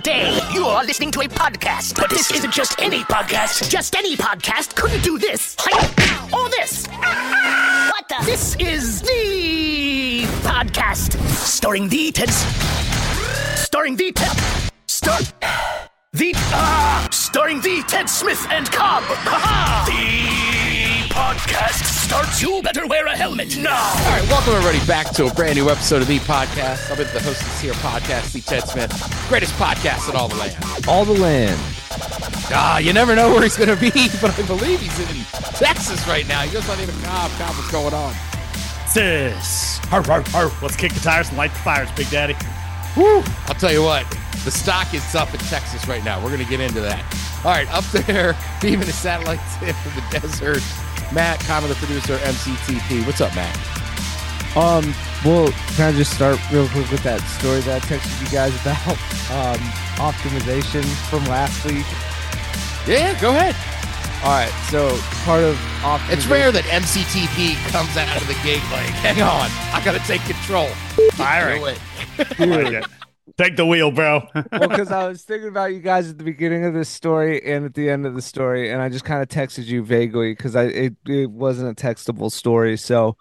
day. You are listening to a podcast, but this isn't just any podcast. Just any podcast couldn't do this. Or this. What the? This is the podcast. Starring the Ted Smith and Cobb. The podcast starts. You better wear a helmet now. All right, welcome everybody back to a brand new episode of The Podcast. I'm the host of this here podcast, The Ted Smith, greatest podcast in all the land. All the land. You never know where he's going to be, but I believe he's in Texas right now. He goes by the name of Cobb. Cobb, what's going on? Sis. Arr, arr, arr. Let's kick the tires and light the fires, Big Daddy. Woo! I'll tell you what, the stock is up in Texas right now. We're going to get into that. All right, up there, beaming the satellites in from the desert, Matt, Cobb, the producer, MCTP. What's up, Matt? Well, can I just start real quick with that story that I texted you guys about optimization from last week? Yeah, go ahead. All right, so part of optimization... It's rare that MCTP comes out of the gate like, hang on, I got to take control. Firing. I like it. Take the wheel, bro. Well, because I was thinking about you guys at the beginning of this story and at the end of the story, and I just kind of texted you vaguely because it wasn't a textable story. So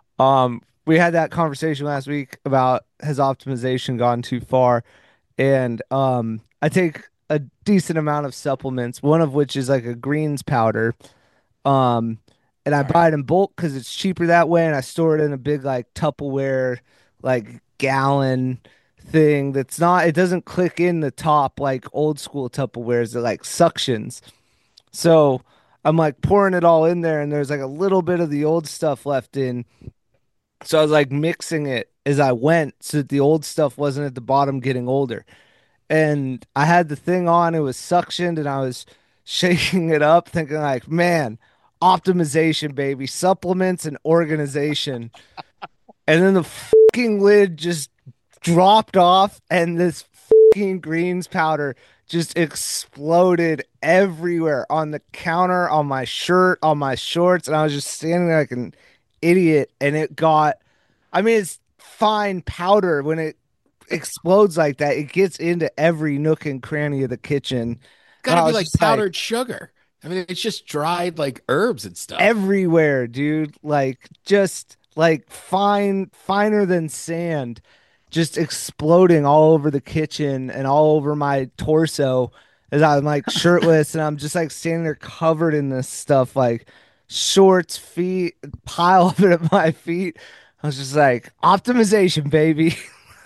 we had that conversation last week about has optimization gone too far, and I take a decent amount of supplements, one of which is like a greens powder, and I buy it in bulk because it's cheaper that way, and I store it in a big like Tupperware like gallon thing that's not, it doesn't click in the top like old school Tupperwares that like suctions. So I'm like pouring it all in there and there's like a little bit of the old stuff left in. So I was like mixing it as I went so that the old stuff wasn't at the bottom getting older. And I had the thing on, it was suctioned and I was shaking it up thinking like, man, optimization, baby, supplements and organization. And then the fucking lid just dropped off and this fucking greens powder just exploded everywhere on the counter, on my shirt, on my shorts, and I was just standing there like an idiot. And it got, I mean, it's fine powder. When it explodes like that, it gets into every nook and cranny of the kitchen. Gotta be like powdered sugar. I mean, it's just dried like herbs and stuff everywhere, dude. Like just like finer than sand, just exploding all over the kitchen and all over my torso as I'm like shirtless and I'm just like standing there covered in this stuff, like shorts, feet, pile of it at my feet. I was just like, optimization, baby.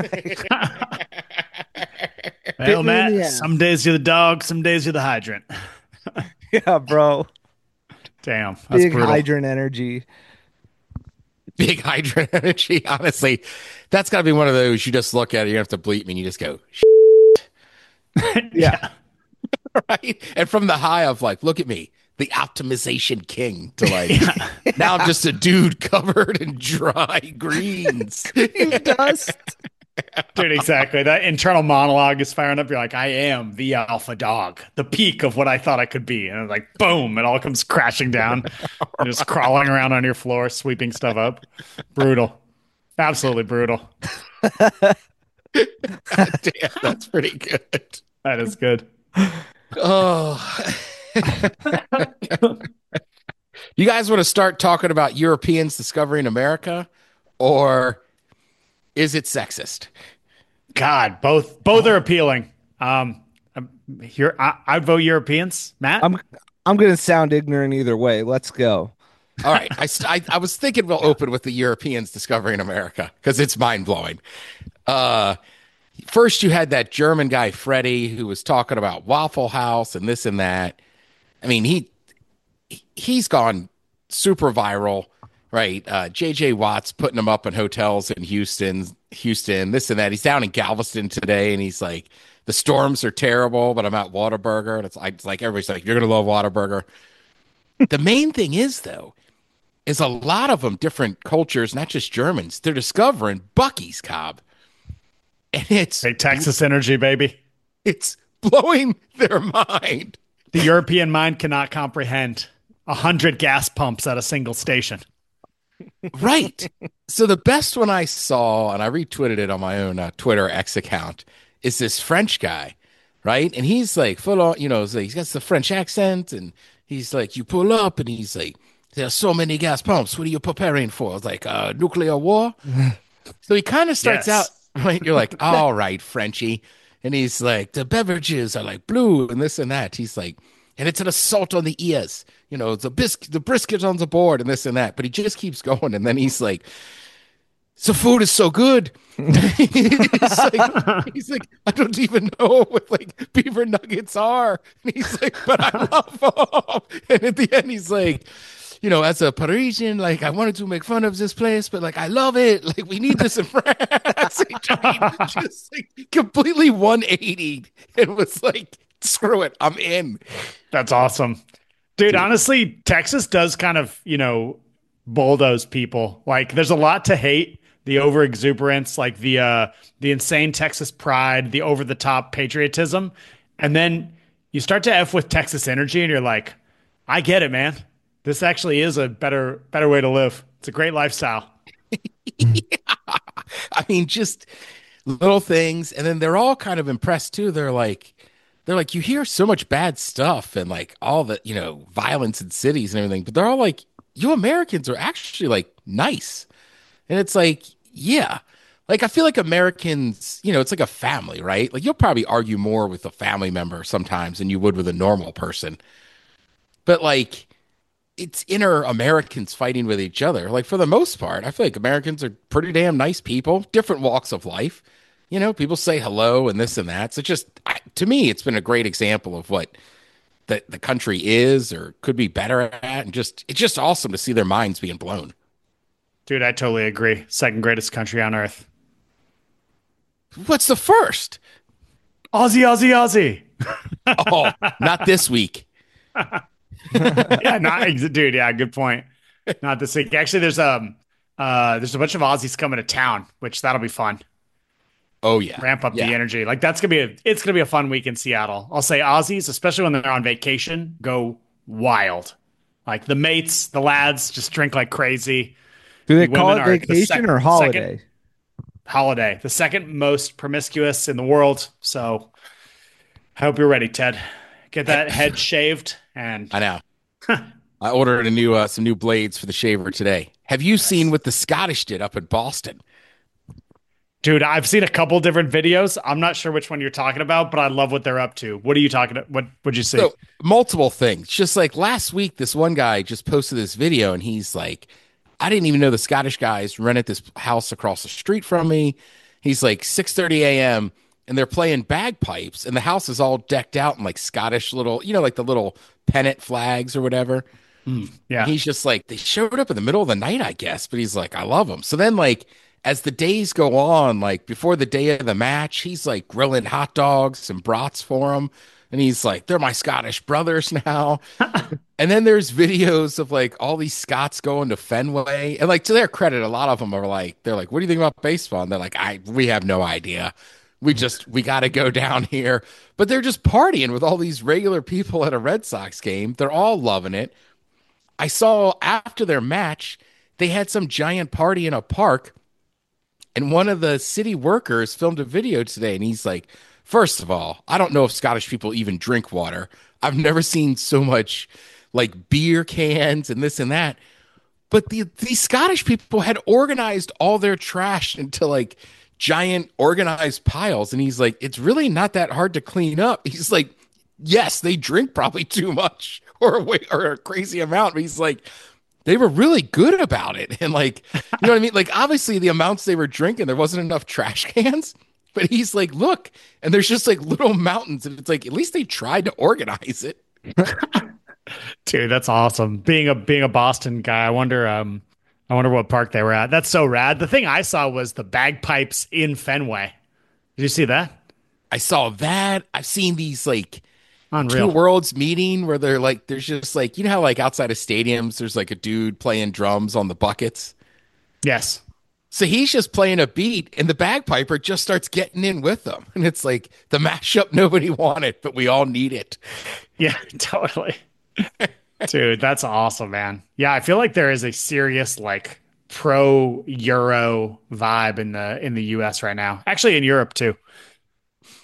Well, Matt, some days you're the dog, some days you're the hydrant. Yeah, bro. Damn, that's big brutal. hydrant energy. Big hydrant energy. Honestly, that's got to be one of those you just look at it, you have to bleep me, and you just go, yeah. Right? And from the high of like, look at me, the optimization king, to like, now I'm just a dude covered in dry greens. Dust. Dude, exactly. That internal monologue is firing up. You're like, I am the alpha dog, the peak of what I thought I could be. And like, boom, it all comes crashing down. And just crawling around on your floor, sweeping stuff up. Brutal. Absolutely brutal. Damn, that's pretty good. That is good. Oh. You guys want to start talking about Europeans discovering America, or is it sexist? God, both are appealing. I'd vote Europeans. Matt, I'm gonna sound ignorant either way. Let's go. All right, I was thinking we'll open with the Europeans discovering America because it's mind blowing. First, you had that German guy Freddie who was talking about Waffle House and this and that. I mean, he's gone super viral. Right. JJ Watt's putting him up in hotels in Houston, this and that. He's down in Galveston today and he's like, the storms are terrible, but I'm at Whataburger. And it's like everybody's like, you're going to love Whataburger. The main thing is, though, is a lot of them, different cultures, not just Germans, they're discovering Buc-ee's, Cobb. And it's hey, Texas energy, baby. It's blowing their mind. The European mind cannot comprehend 100 gas pumps at a single station. Right. So the best one I saw, and I retweeted it on my own Twitter X account, is this French guy right? And he's like full on, it's like, he's got the French accent, and he's like, you pull up, and he's like, there's so many gas pumps. What are you preparing for? It's like nuclear war. So he kind of starts out, Yes. right? You're like, all right, Frenchie. And he's like, the beverages are like blue and this and that. He's like, and it's an assault on the ears. The brisket on the board and this and that. But he just keeps going. And then he's like, the food is so good. he's like, I don't even know what like beaver nuggets are. And he's like, but I love them. And at the end, he's like, as a Parisian, like I wanted to make fun of this place, but like I love it. Like we need this in France. Just like completely 180 and was like, screw it, I'm in. That's awesome. Dude, honestly, Texas does kind of, bulldoze people. Like there's a lot to hate. The over exuberance, like the insane Texas pride, the over the top patriotism. And then you start to F with Texas energy and you're like, I get it, man. This actually is a better way to live. It's a great lifestyle. I mean, just little things, and then they're all kind of impressed too. They're like, you hear so much bad stuff and like all the violence in cities and everything, but they're all like, you Americans are actually like nice. And it's like, yeah. Like I feel like Americans, it's like a family, right? Like you'll probably argue more with a family member sometimes than you would with a normal person. But like it's inner Americans fighting with each other. Like for the most part, I feel like Americans are pretty damn nice people, different walks of life. People say hello and this and that. So just to me, it's been a great example of what the country is or could be better at. And it's just awesome to see their minds being blown. Dude, I totally agree. Second greatest country on earth. What's the first? Aussie, Aussie, Aussie. Oh, not this week. Yeah, dude. Yeah, good point. Not this week. Actually, there's a bunch of Aussies coming to town, which that'll be fun. Oh yeah, Ramp up yeah. the energy. Like it's gonna be a fun week in Seattle. I'll say Aussies, especially when they're on vacation, go wild. Like the mates, the lads, just drink like crazy. Do they The call women it are vacation or holiday? Holiday, the second most promiscuous in the world. So I hope you're ready, Ted. Get that head shaved, and I know. I ordered some new blades for the shaver today. Have you seen what the Scottish did up in Boston? dude, I've seen a couple different videos. I'm not sure which one you're talking about, but I love what they're up to. What are you talking about? What would you see? So multiple things. Just like last week, this one guy just posted this video, and he's like, "I didn't even know the Scottish guys rented this house across the street from me." He's like 6:30 a.m. and they're playing bagpipes, and the house is all decked out in like Scottish little, like the little pennant flags or whatever. Yeah. He's just like, they showed up in the middle of the night, I guess, but he's like, I love them. So then, like, as the days go on, like before the day of the match, he's like grilling hot dogs and brats for them. And he's like, they're my Scottish brothers now. And then there's videos of like all these Scots going to Fenway. And like to their credit, a lot of them are like, they're like, what do you think about baseball? And they're like, we have no idea. We got to go down here. But they're just partying with all these regular people at a Red Sox game. They're all loving it. I saw after their match, they had some giant party in a park, and one of the city workers filmed a video today, and he's like, first of all, I don't know if Scottish people even drink water. I've never seen so much like beer cans and this and that. But these Scottish people had organized all their trash into like giant organized piles, and he's like, it's really not that hard to clean up. He's like, yes, they drink probably too much or a crazy amount. But he's like, they were really good about it. And like, you know what I mean? Like, obviously the amounts they were drinking, there wasn't enough trash cans, but he's like, look, and there's just like little mountains. And it's like, at least they tried to organize it. Dude, that's awesome. Being a Boston guy, I wonder what park they were at. That's so rad. The thing I saw was the bagpipes in Fenway. Did you see that? I saw that. I've seen these like two Unreal. worlds meeting where they're like, there's just like, you know how like outside of stadiums, there's like a dude playing drums on the buckets. Yes. So he's just playing a beat and the bagpiper just starts getting in with them. And it's like the mashup nobody wanted, but we all need it. Yeah, totally. Dude, that's awesome, man. Yeah, I feel like there is a serious like pro Euro vibe in the US right now. Actually in Europe too.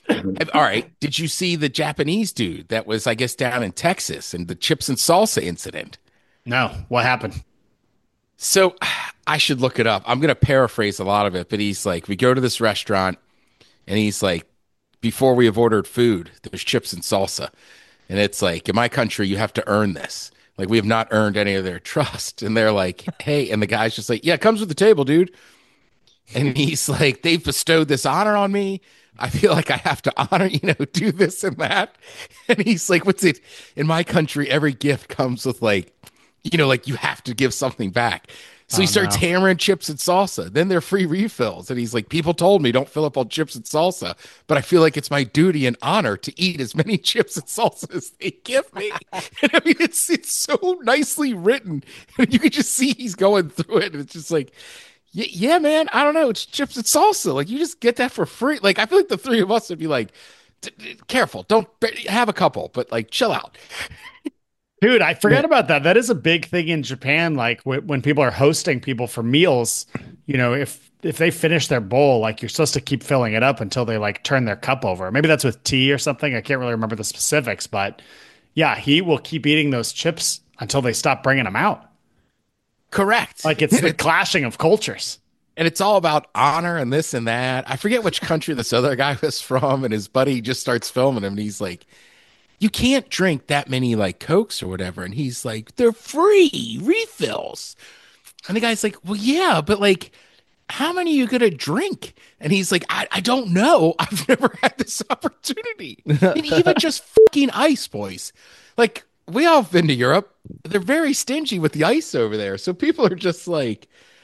All right. Did you see the Japanese dude that was, I guess, down in Texas and the chips and salsa incident? No, what happened? So I should look it up. I'm going to paraphrase a lot of it, but he's like, we go to this restaurant and he's like, before we have ordered food, there's chips and salsa. And it's like, in my country, you have to earn this. Like, we have not earned any of their trust. And they're like, hey, and the guy's just like, yeah, it comes with the table, dude. And he's like, they've bestowed this honor on me. I feel like I have to honor, do this and that. And he's like, what's it? In my country, every gift comes with like, like you have to give something back. So he Oh starts no. hammering chips and salsa. Then they're free refills. And he's like, people told me don't fill up on chips and salsa, but I feel like it's my duty and honor to eat as many chips and salsa as they give me. And I mean, it's so nicely written. And you can just see he's going through it. And it's just like, yeah, man, I don't know. It's chips and salsa. Like, you just get that for free. Like, I feel like the three of us would be like, careful, don't have a couple, but like, chill out. Dude, I forgot about that. That is a big thing in Japan. Like when people are hosting people for meals, if they finish their bowl, like you're supposed to keep filling it up until they like turn their cup over. Maybe that's with tea or something. I can't really remember the specifics, but yeah, he will keep eating those chips until they stop bringing them out. Correct. Like it's the clashing of cultures. And it's all about honor and this and that. I forget which country this other guy was from, and his buddy just starts filming him, and he's like, you can't drink that many like Cokes or whatever. And he's like, they're free refills. And the guy's like, well, yeah, but like, how many are you gonna drink? And he's like, I don't know. I've never had this opportunity. And even just fucking ice, boys. Like, we all have been to Europe. They're very stingy with the ice over there. So people are just like,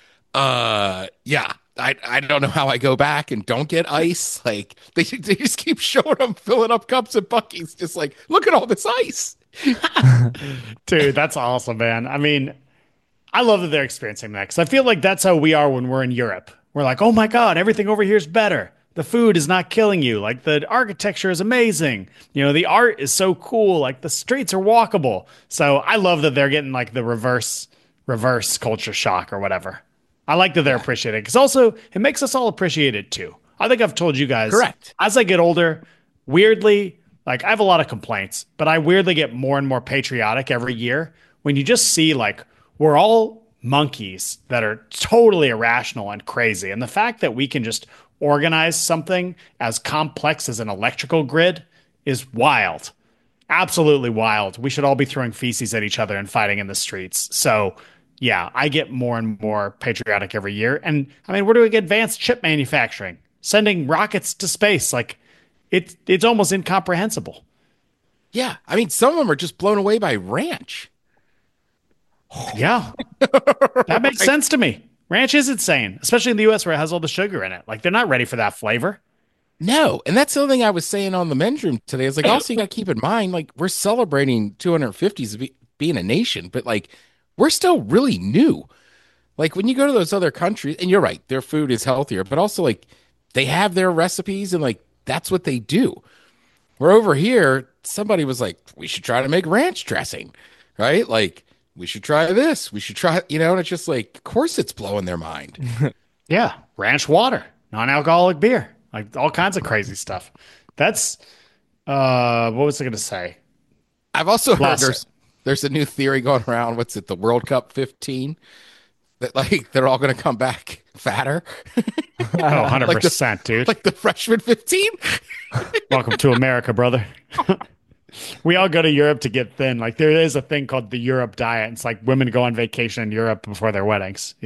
yeah, I don't know how I go back and don't get ice. Like, they just keep showing them filling up cups and buckets, just like, look at all this ice. Dude, that's awesome, man. I mean, I love that they're experiencing that because I feel like that's how we are when we're in Europe. We're like, oh my God, everything over here is better. The food is not killing you. Like the architecture is amazing. The art is so cool. Like the streets are walkable. So I love that they're getting like the reverse culture shock or whatever. I like that they're appreciated because also it makes us all appreciate it too. I think I've told you guys. Correct. As I get older, weirdly, like I have a lot of complaints, but I weirdly get more and more patriotic every year when you just see like we're all monkeys that are totally irrational and crazy. And the fact that we can just organize something as complex as an electrical grid is wild. Absolutely wild. We should all be throwing feces at each other and fighting in the streets. So, yeah, I get more and more patriotic every year. And I mean, we're doing advanced chip manufacturing, sending rockets to space. Like, it's almost incomprehensible. Yeah. I mean, some of them are just blown away by ranch. Yeah, that makes sense to me. Ranch is insane, especially in the US where it has all the sugar in it. Like, they're not ready for that flavor. No. And that's the other thing I was saying on the men's room today. Is like, also, you got to keep in mind, like, we're celebrating 250s of being a nation, but like, we're still really new. Like, when you go to those other countries, and you're right, their food is healthier, but also, like, they have their recipes and, like, that's what they do. We're over here, somebody was like, we should try to make ranch dressing, right? Like, we should try this. We should try, and it's just like, of course it's blowing their mind. Yeah, ranch water, non-alcoholic beer, like all kinds of crazy stuff. That's what was I going to say? I've also heard Bless there's a new theory going around. What's it, the World Cup 15? That like they're all going to come back fatter. Oh, 100%, dude. Like the freshman 15? Welcome to America, brother. We all go to Europe to get thin. Like there is a thing called the Europe diet. It's like women go on vacation in Europe before their weddings,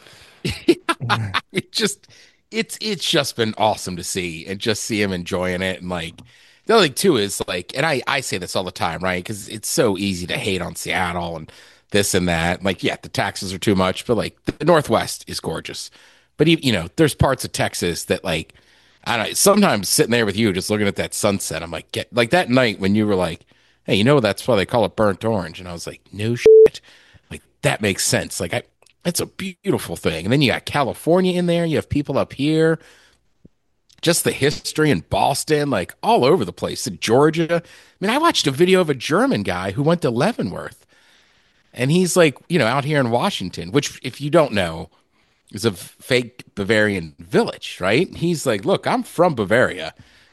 It just it's just been awesome to see and just see him enjoying it. And like the other thing too is like, and I say this all the time, right? Because it's so easy to hate on Seattle and this and that. Like, yeah, the taxes are too much, but like the Northwest is gorgeous. But there's parts of Texas that like, I don't know, sometimes sitting there with you just looking at that sunset, I'm like, like that night when you were like, hey, that's why they call it burnt orange. And I was like, no shit. Like that makes sense. Like it's a beautiful thing. And then you got California in there. You have people up here. Just the history in Boston, like all over the place. In Georgia. I mean, I watched a video of a German guy who went to Leavenworth. And he's like, out here in Washington, which if you don't know, is a fake Bavarian village, right? He's like, look, I'm from Bavaria.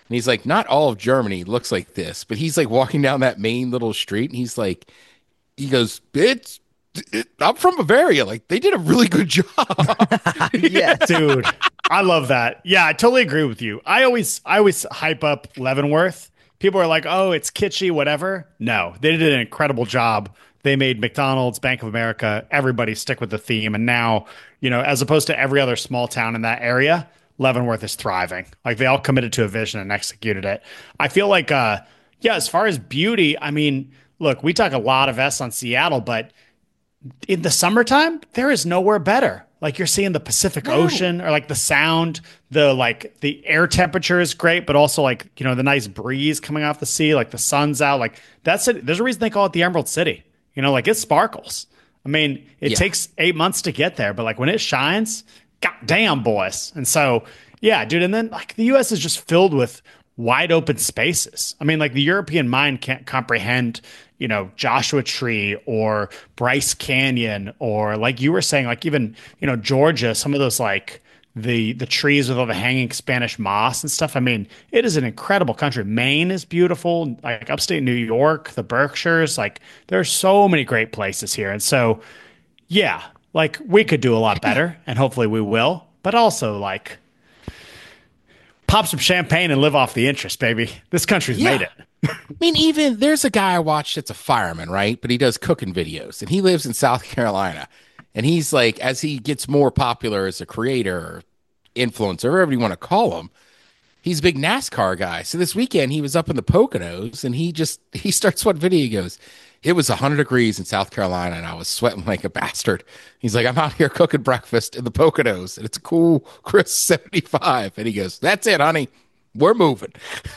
And he's like, not all of Germany looks like this, but he's like walking down that main little street and he's like, he goes, I'm from Bavaria. Like they did a really good job. Yeah. Dude, I love that. Yeah, I totally agree with you. I always hype up Leavenworth. People are like, "Oh, it's kitschy, whatever." No, they did an incredible job. They made McDonald's, Bank of America, everybody stick with the theme. And now, as opposed to every other small town in that area, Leavenworth is thriving. Like they all committed to a vision and executed it. I feel like, yeah, as far as beauty, I mean, look, we talk a lot of S on Seattle, but in the summertime, there is nowhere better. Like you're seeing the Pacific Ocean or like the sound, the air temperature is great, but also like, the nice breeze coming off the sea, like the sun's out. Like that's it. There's a reason they call it the Emerald City. Like it sparkles. I mean, it takes 8 months to get there, but like when it shines, goddamn boys. And so, yeah, dude. And then like the US is just filled with wide open spaces. I mean, like the European mind can't comprehend, Joshua Tree or Bryce Canyon, or like you were saying, like even, Georgia, some of those like the trees with all the hanging Spanish moss and stuff. I mean, it is an incredible country. Maine is beautiful, like upstate New York, the Berkshires, like there are so many great places here. And so, yeah, like we could do a lot better and hopefully we will, but also like pop some champagne and live off the interest, baby. This country's made it. I mean, even there's a guy I watched that's a fireman, right? But he does cooking videos and he lives in South Carolina. And he's like, as he gets more popular as a creator or influencer, whatever you want to call him, he's a big NASCAR guy. So this weekend he was up in the Poconos and he starts one video. He goes, it was 100 degrees in South Carolina and I was sweating like a bastard. He's like, I'm out here cooking breakfast in the Poconos and it's a cool, crisp 75. And he goes, that's it, honey. We're moving.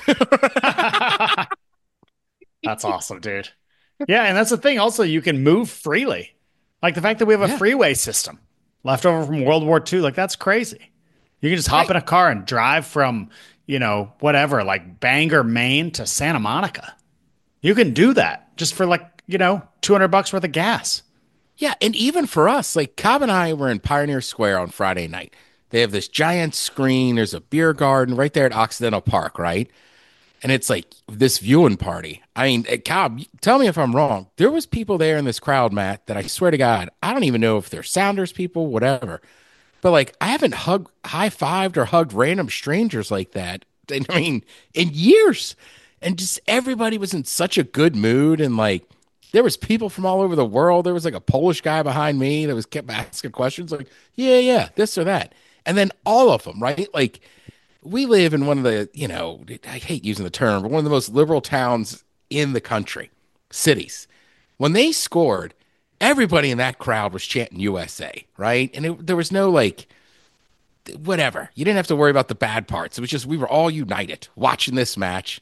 That's awesome, dude. Yeah, and that's the thing. Also, you can move freely. Like the fact that we have a freeway system left over from World War II, like that's crazy. You can just hop in a car and drive from, whatever, like Bangor, Maine to Santa Monica. You can do that just for like, $200 worth of gas. Yeah, and even for us, like Cobb and I were in Pioneer Square on Friday night. They have this giant screen. There's a beer garden right there at Occidental Park, right? And it's like this viewing party. I mean, Cobb, tell me if I'm wrong. There was people there in this crowd, Matt, that I swear to God, I don't even know if they're Sounders people, whatever. But like, I haven't high-fived or hugged random strangers like that. I mean, in years. And just everybody was in such a good mood. And like, there was people from all over the world. There was like a Polish guy behind me that was kept asking questions like, yeah, this or that. And then all of them, right? Like, we live in one of the, I hate using the term, but one of the most liberal towns in the country, cities. When they scored, everybody in that crowd was chanting USA, right? And there was no like, whatever. You didn't have to worry about the bad parts. It was just we were all united watching this match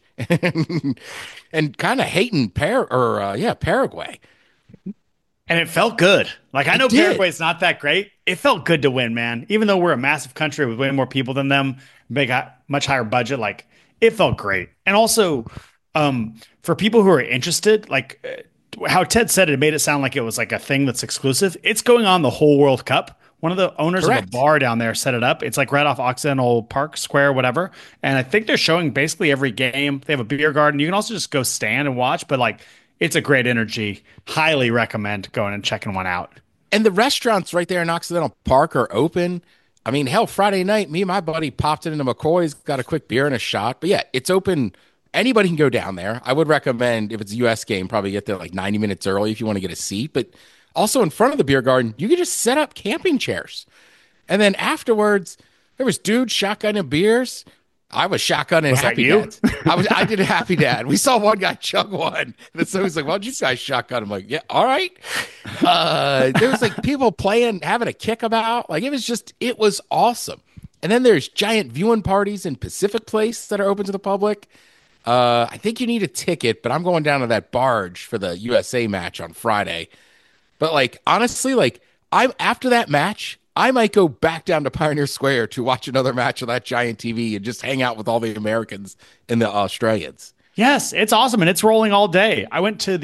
and kind of hating Paraguay. And it felt good. Like I know Paraguay's not that great. It felt good to win, man. Even though we're a massive country with way more people than them, big, much higher budget, like it felt great. And also, for people who are interested, like how Ted said it made it sound like it was like a thing that's exclusive. It's going on the whole World Cup. One of the owners of a bar down there set it up. It's like right off Occidental Park Square, whatever. And I think they're showing basically every game. They have a beer garden. You can also just go stand and watch, but like it's a great energy. Highly recommend going and checking one out. And the restaurants right there in Occidental Park are open. I mean, hell, Friday night, me and my buddy popped into McCoy's, got a quick beer and a shot. But yeah, it's open. Anybody can go down there. I would recommend, if it's a U.S. game, probably get there like 90 minutes early if you want to get a seat. But also in front of the beer garden, you could just set up camping chairs. And then afterwards, there was dudes shotgunning beers. I was shotgunning Happy Dads. I did a Happy Dad. We saw one guy chug one. And so he's like, why don't you guys shotgun? I'm like, yeah, all right. There was like people playing, having a kickabout. Like it was awesome. And then there's giant viewing parties in Pacific Place that are open to the public. I think you need a ticket, but I'm going down to that barge for the USA match on Friday. But like, honestly, like after that match, I might go back down to Pioneer Square to watch another match on that giant TV and just hang out with all the Americans and the Australians. Yes, it's awesome, and it's rolling all day. I went to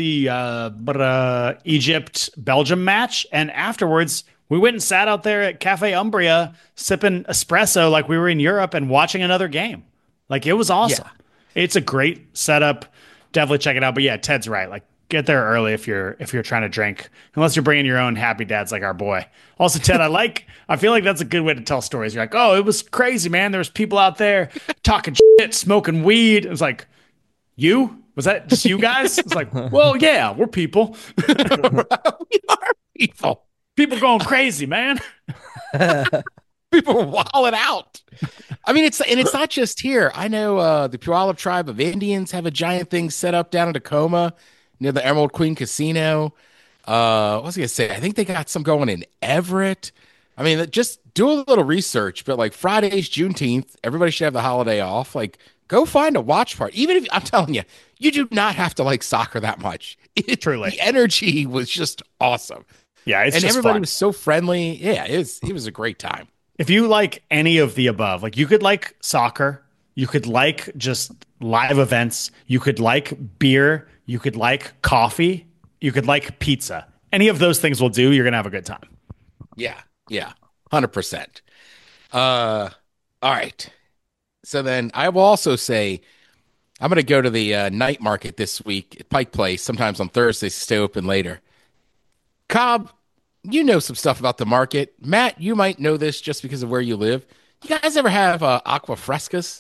the Egypt-Belgium match, and afterwards, we went and sat out there at Cafe Umbria sipping espresso like we were in Europe and watching another game. Like, it was awesome. Yeah. It's a great setup. Definitely check it out. But yeah, Ted's right. Like, get there early if you're trying to drink, unless you're bringing your own happy dads like our boy. Also, Ted, I feel like that's a good way to tell stories. You're like, oh, it was crazy, man. There was people out there talking shit, smoking weed. It was like, you? Was that just you guys? It's like, well, yeah, we're people. We are people. People going crazy, man. People are wilding out. I mean, it's not just here. I know the Puyallup tribe of Indians have a giant thing set up down in Tacoma near the Emerald Queen Casino. What was I gonna say? I think they got some going in Everett. I mean, just do a little research. But like Friday's Juneteenth, everybody should have the holiday off. Like, go find a watch party. Even if I'm telling you, you do not have to like soccer that much. Truly, the energy was just awesome. Yeah, it's and just everybody fun. was so friendly. Yeah, it was a great time. If you like any of the above, like you could like soccer, you could like just live events, you could like beer, you could like coffee, you could like pizza. Any of those things will do. You're gonna have a good time. Yeah, 100%. All right. So then I will also say I'm going to go to the night market this week at Pike Place. Sometimes on Thursdays, stay open later. Cobb, you know some stuff about the market. Matt, you might know this just because of where you live. You guys ever have aqua frescas?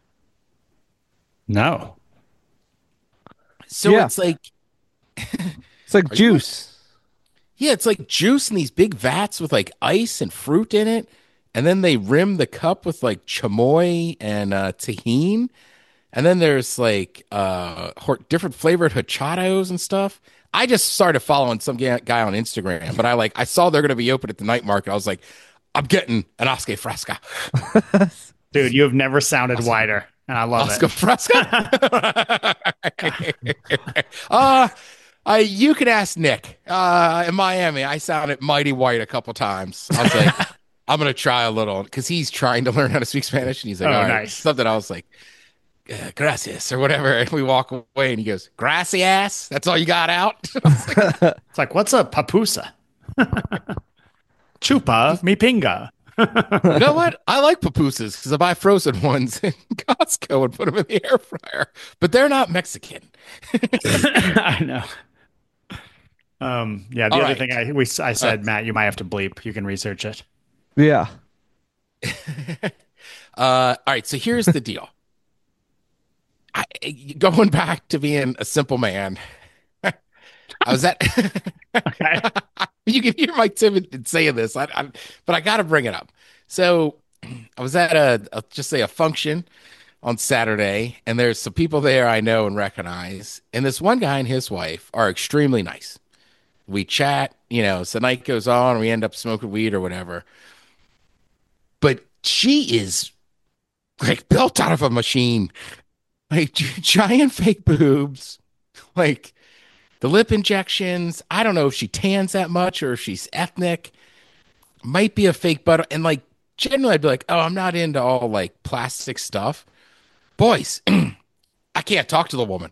No. So Yeah. it's like, It's like juice. yeah, it's like juice in these big vats with like ice and fruit in it. And then they rim the cup with like chamoy and tahine. And then there's like different flavored horchatos and stuff. I just started following some guy on Instagram, but I saw they're going to be open at the night market. I was like, I'm getting an Oscar Fresca. Dude, you have never sounded wider, and I love Oscar it. Fresca. You can ask Nick. In Miami, I sounded mighty white a couple times. I was like, I'm going to try a little because he's trying to learn how to speak Spanish. And he's like, Oh, all right. nice. Something I was like, gracias or whatever. And we walk away and he goes, gracias. That's all you got out. It's like, what's a papusa? Chupa mi pinga. You know what? I like pupusas because I buy frozen ones in Costco and put them in the air fryer, but they're not Mexican. I know. Yeah, the All other right. thing I said, Matt, you might have to bleep. You can research it. Yeah. All right. So here's the deal. Going back to being a simple man, I was at. Okay. You can hear my timid in saying this, but I got to bring it up. So I was at a function on Saturday, and there's some people there I know and recognize, and this one guy and his wife are extremely nice. We chat, so the night goes on, and we end up smoking weed or whatever. But she is like built out of a machine, like giant fake boobs, like the lip injections. I don't know if she tans that much or if she's ethnic. Might be a fake butt. And like generally I'd be like, oh, I'm not into all like plastic stuff. Boys, I can't talk to the woman.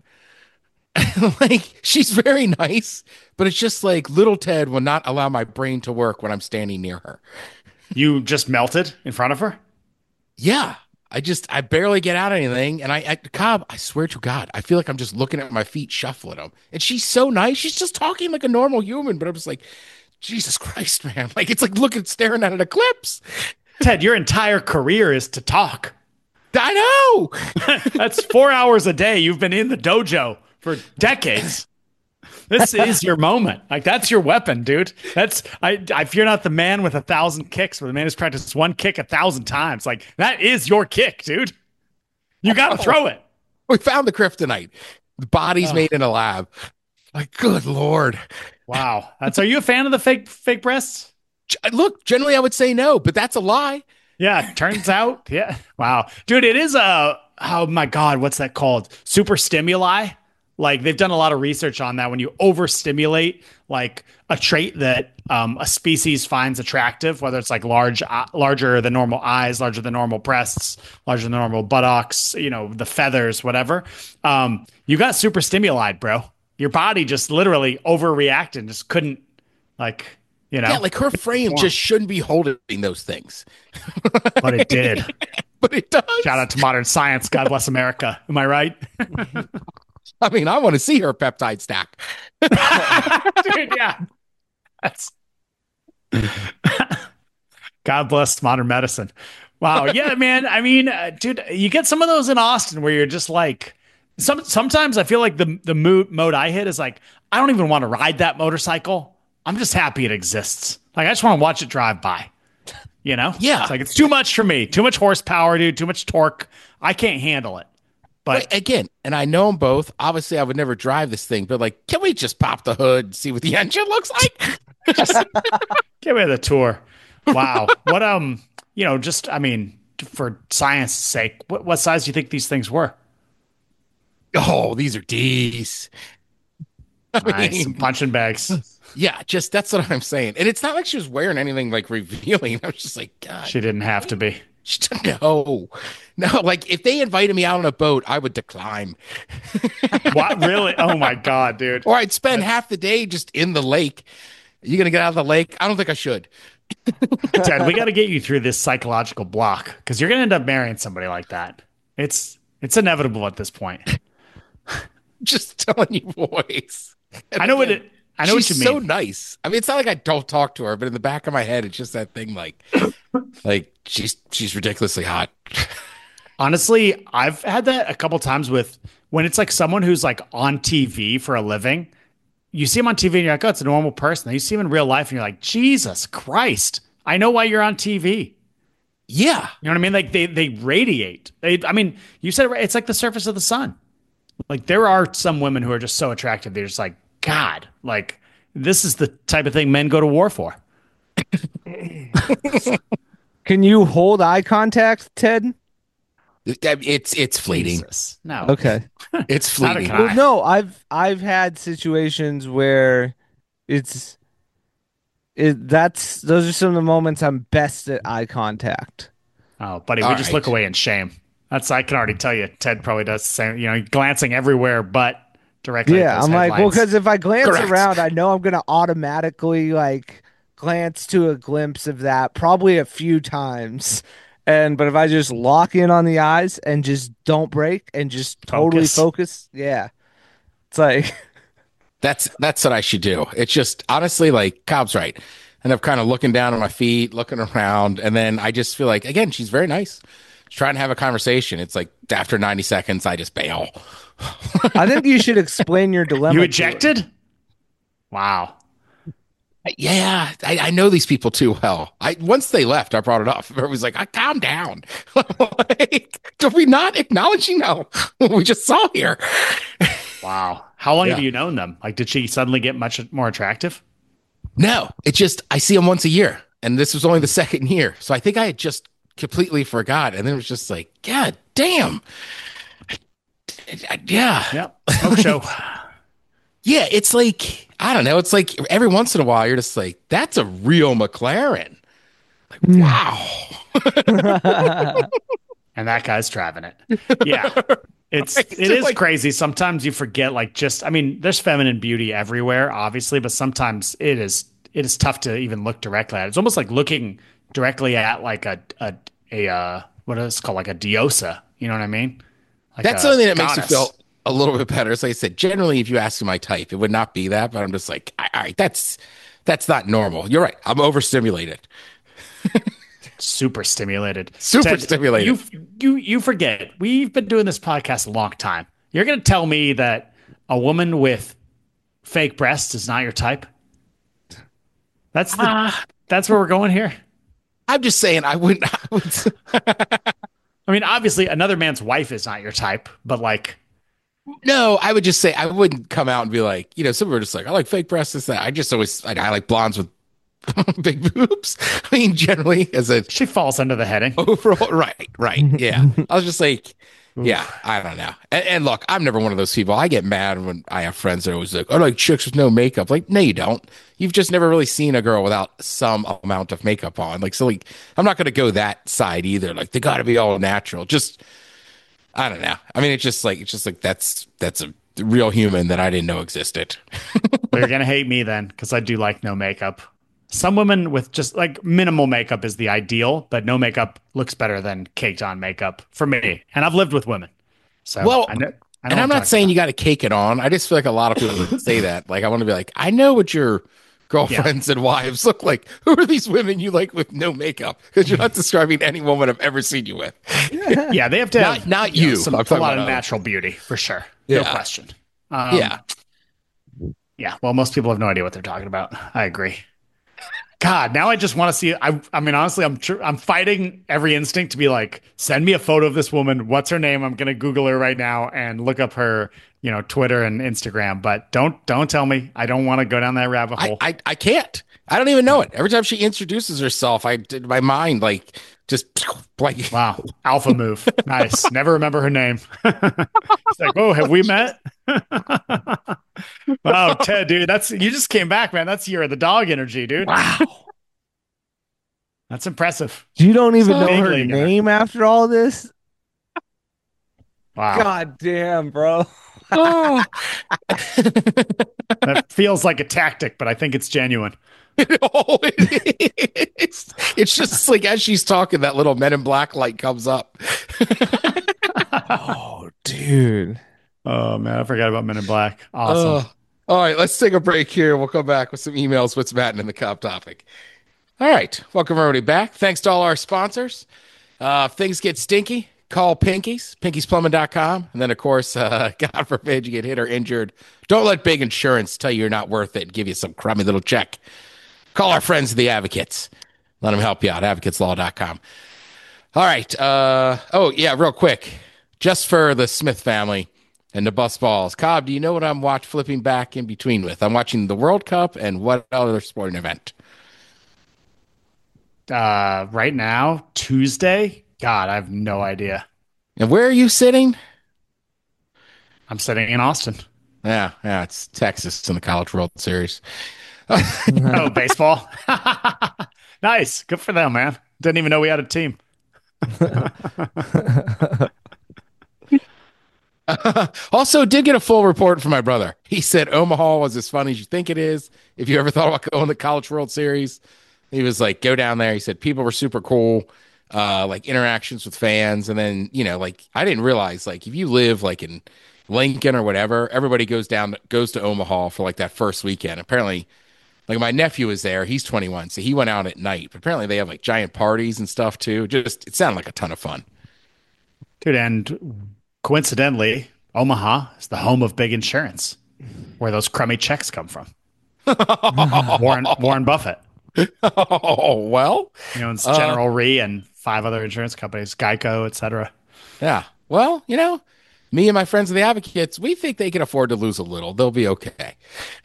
Like she's very nice, but it's just like little Ted will not allow my brain to work when I'm standing near her. You just melted in front of her? Yeah. I barely get out anything. And Cobb, I swear to God, I feel like I'm just looking at my feet, shuffling them. And she's so nice. She's just talking like a normal human, but I'm just like, Jesus Christ, man. Like, it's like staring at an eclipse. Ted, your entire career is to talk. I know. That's 4 hours a day. You've been in the dojo for decades. This is your moment. Like, that's your weapon, dude. If you're not the man with 1,000 kicks, but the man who's practiced one kick 1,000 times, like, that is your kick, dude. You got to throw it. We found the kryptonite. The body's made in a lab. Like, good Lord. Wow. Are you a fan of the fake breasts? Look, generally I would say no, but that's a lie. Yeah, turns out. Yeah. Wow. Dude, it is oh my God, what's that called? Super stimuli. Like, they've done a lot of research on that. When you overstimulate like a trait that a species finds attractive, whether it's like larger than normal eyes, larger than normal breasts, larger than normal buttocks, the feathers, whatever. You got super stimuli, bro. Your body just literally overreacted and just couldn't, Yeah, like her frame just shouldn't be holding those things. But it did. but it does. Shout out to modern science. God bless America. Am I right? I mean, I want to see her peptide stack. Dude, yeah. That's God bless modern medicine. Wow. Yeah, man. I mean, dude, you get some of those in Austin where you're just like, sometimes I feel like the mode I hit is like, I don't even want to ride that motorcycle. I'm just happy it exists. Like, I just want to watch it drive by. You know? Yeah. It's like, it's too much for me. Too much horsepower, dude. Too much torque. I can't handle it. But again, and I know them both. Obviously, I would never drive this thing, but like, can we just pop the hood and see what the engine looks like? give me the tour. Wow. What, just, I mean, for science's sake, what size do you think these things were? Oh, these are D's. Nice. Some punching bags. Yeah, just that's what I'm saying. And it's not like she was wearing anything like revealing. I was just like, God. She didn't have to be. No, like if they invited me out on a boat, I would decline. What? Really? Oh my God, dude. Or I'd spend half the day just in the lake. You gonna get out of the lake? I don't think I should. Ted, we got to get you through this psychological block because you're gonna end up marrying somebody like that. It's inevitable at this point. Just telling you, boys. And I know again, I know what she's you mean. so nice. I mean, it's not like I don't talk to her, but in the back of my head, it's just that thing like she's ridiculously hot. Honestly, I've had that a couple times with when it's like someone who's like on TV for a living. You see them on TV and you're like, oh, it's a normal person. Then you see them in real life and you're like, Jesus Christ, I know why you're on TV. Yeah. You know what I mean? Like they radiate. I mean, you said it, it's like the surface of the sun. Like there are some women who are just so attractive. They're just like, God, like this is the type of thing men go to war for. Can you hold eye contact, Ted? It's fleeting. Jesus. No. Okay. It's Not a fleeting. guy. Well, no, I've had situations where those are some of the moments I'm best at eye contact. Oh, buddy, we All just right. look away in shame. I can already tell you, Ted probably does the same, glancing everywhere but directly at Yeah, those I'm like, well, headlines. because if I glance Correct. around, I know I'm gonna automatically like glance to a glimpse of that probably a few times. But if I just lock in on the eyes and just don't break and just totally focus, yeah. It's like That's what I should do. It's just honestly like Cobb's right. And I'm kind of looking down at my feet, looking around, and then I just feel like again, she's very nice. She's trying to have a conversation. It's like after 90 seconds, I just bail. I think you should explain your dilemma. You to her. ejected? Wow. Yeah, I know these people too well. Once they left, I brought it up. Everybody's like, calm down. Like, are we not acknowledging what we just saw here? Wow. How long Yeah. have you known them? Like, did she suddenly get much more attractive? No, it's just I see them once a year, and this was only the second year, so I think I had just completely forgot, and then it was just like, God damn, yeah, Yep. Smoke show. yeah. It's like I don't know. It's like every once in a while, you're just like, that's a real McLaren. Like, wow. And that guy's driving it. Yeah. It just is like- crazy. Sometimes you forget, there's feminine beauty everywhere, obviously, but sometimes it is tough to even look directly at. It's almost like looking directly at like a what is it called, like a diosa. You know what I mean? Like That's a something that makes you goddess. feel a little bit better. So I said, generally, if you ask me my type, it would not be that, but I'm just like, all right, that's not normal. You're right. I'm overstimulated. Super stimulated. Super Ted, stimulated. You forget. We've been doing this podcast a long time. You're going to tell me that a woman with fake breasts is not your type? That's where we're going here. I'm just saying, I would. I mean, obviously, another man's wife is not your type, but like, No, I would just say I wouldn't come out and be like, some are just like, I like fake breasts. This, that. I just always, I like blondes with big boobs. I mean, generally, as a she falls under the heading. overall, right, yeah. I was just like, yeah, I don't know. And look, I'm never one of those people. I get mad when I have friends that are always like, I like chicks with no makeup. Like, no, you don't. You've just never really seen a girl without some amount of makeup on. Like, so like, I'm not going to go that side either. Like, they got to be all natural. Just, I don't know. I mean, it's just like that's a real human that I didn't know existed. Well, you're gonna hate me then, because I do like no makeup. Some women with just like minimal makeup is the ideal, but no makeup looks better than caked on makeup for me. And I've lived with women. So Well, I know and I'm not saying you got to cake it on. I just feel like a lot of people would say that. Like, I want to be like, I know what your girlfriends and wives look like. Who are these women you like with no makeup? Because you're not describing any woman I've ever seen you with. Yeah, they have to have not you. a lot of natural beauty for sure. No question. Yeah. Yeah. Well, most people have no idea what they're talking about. I agree. God, now I just want to see. I mean, honestly, I'm fighting every instinct to be like, send me a photo of this woman. What's her name? I'm gonna Google her right now and look up her, Twitter and Instagram. But don't tell me. I don't want to go down that rabbit hole. I can't. I don't even know it. Every time she introduces herself, I did my mind like just like Wow, alpha move. Nice. Never remember her name. It's like, oh, have we met? Wow, Ted, dude, you just came back, man. That's the dog energy, dude. Wow. That's impressive. You don't even know Big her leaguer. name after all this? Wow. God damn, bro. Oh. That feels like a tactic, but I think it's genuine. It's just like as she's talking, that little Men in Black light comes up. Oh, dude. Oh man, I forgot about Men in Black. Awesome. All right, let's take a break here. We'll come back with some emails. What's Matt in the Cop topic? All right, welcome everybody back. Thanks to all our sponsors. If things get stinky, call Pinkies, pinkiesplumbing.com. And then, of course, God forbid you get hit or injured. Don't let big insurance tell you you're not worth it and give you some crummy little check. Call our friends at the Advocates. Let them help you out, advocateslaw.com. All right. Oh, yeah, real quick. Just for the Smith family and the bus balls. Cobb, do you know what I'm flipping back in between with? I'm watching the World Cup and what other sporting event? Right now, Tuesday. God, I have no idea. And where are you sitting? I'm sitting in Austin. Yeah, it's Texas in the College World Series. Oh, baseball. Nice. Good for them, man. Didn't even know we had a team. Also, did get a full report from my brother. He said Omaha was as fun as you think it is. If you ever thought about going to the College World Series, he was like, go down there. He said people were super cool, like interactions with fans. And then, like I didn't realize, like if you live like in Lincoln or whatever, everybody goes to Omaha for like that first weekend. Apparently, like my nephew was there. He's 21, so he went out at night. But apparently, they have like giant parties and stuff too. Just it sounded like a ton of fun, dude. And coincidentally, Omaha is the home of big insurance, where those crummy checks come from. Warren Buffett. Oh well, It's General Re and 5 other insurance companies, Geico, etc. Yeah. Well, me and my friends of the Advocates, we think they can afford to lose a little. They'll be okay.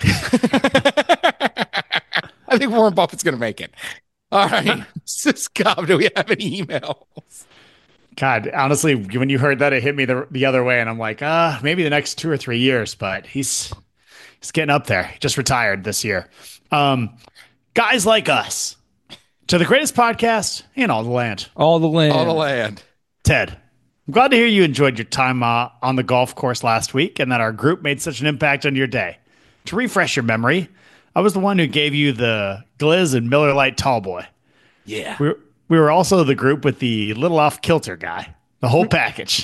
I think Warren Buffett's going to make it. All right. Scott, do we have any emails? God, honestly, when you heard that, it hit me the other way, and I'm like, maybe the next 2 or 3 years, but he's getting up there. He just retired this year. Guys like us, to the greatest podcast in all the land. All the land. All the land. Ted, I'm glad to hear you enjoyed your time on the golf course last week and that our group made such an impact on your day. To refresh your memory, I was the one who gave you the Gliz and Miller Lite Tall Boy. Yeah. We were also the group with the little off kilter guy, the whole package.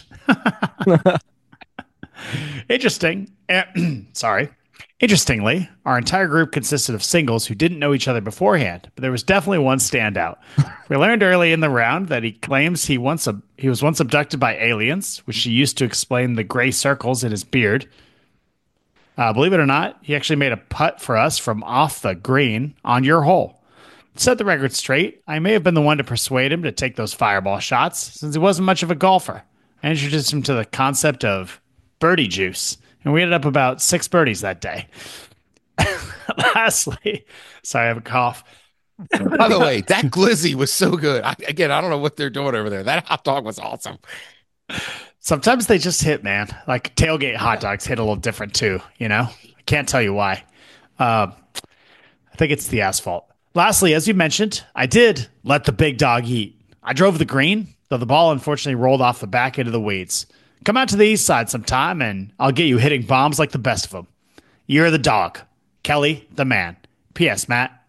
Interesting. Sorry. Interestingly, our entire group consisted of singles who didn't know each other beforehand, but there was definitely one standout. We learned early in the round that he claims he was once abducted by aliens, which he used to explain the gray circles in his beard. Believe it or not, he actually made a putt for us from off the green on your hole. To set the record straight, I may have been the one to persuade him to take those fireball shots, since he wasn't much of a golfer. I introduced him to the concept of birdie juice, and we ended up about 6 birdies that day. Lastly, sorry, I have a cough. By the way, that glizzy was so good. I don't know what they're doing over there. That hot dog was awesome. Sometimes they just hit, man. Like tailgate hot dogs hit a little different too, I can't tell you why. I think it's the asphalt. Lastly, as you mentioned, I did let the big dog eat. I drove the green, though the ball unfortunately rolled off the back end of the weeds. Come out to the east side sometime, and I'll get you hitting bombs like the best of them. You're the dog. Kelly, the man. P.S. Matt,